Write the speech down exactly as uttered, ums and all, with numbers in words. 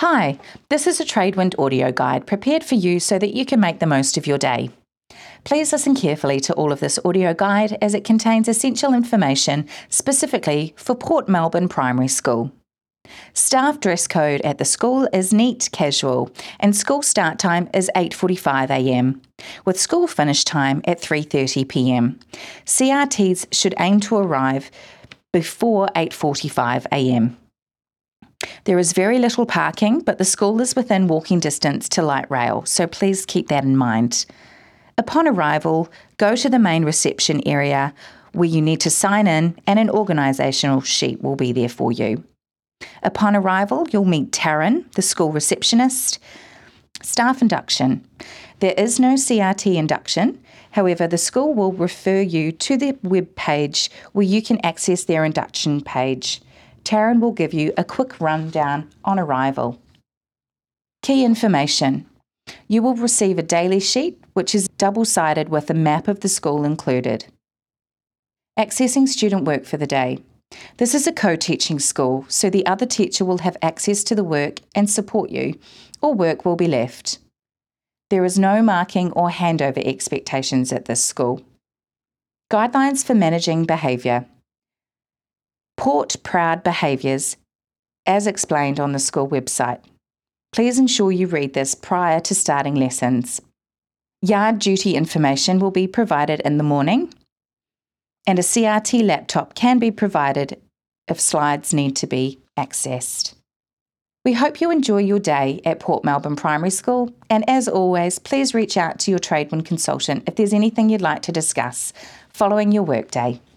Hi, this is a Tradewind audio guide prepared for you so that you can make the most of your day. Please listen carefully to all of this audio guide as it contains essential information specifically for Port Melbourne Primary School. Staff dress code at the school is neat casual and school start time is eight forty-five a m, with school finish time at three thirty p m. C R Ts should aim to arrive before eight forty-five a m. There is very little parking, but the school is within walking distance to light rail, so please keep that in mind. Upon arrival, go to the main reception area where you need to sign in and an organisational sheet will be there for you. Upon arrival, you'll meet Taryn, the school receptionist. Staff induction. There is no C R T induction, however, the school will refer you to the web page where you can access their induction page. Taryn will give you a quick rundown on arrival. Key information. You will receive a daily sheet, which is double-sided with a map of the school included. Accessing student work for the day. This is a co-teaching school, so the other teacher will have access to the work and support you, or work will be left. There is no marking or handover expectations at this school. Guidelines for managing behaviour. Port proud behaviours, as explained on the school website. Please ensure you read this prior to starting lessons. Yard duty information will be provided in the morning, and a C R T laptop can be provided if slides need to be accessed. We hope you enjoy your day at Port Melbourne Primary School, and as always, please reach out to your Tradewind consultant if there's anything you'd like to discuss following your workday.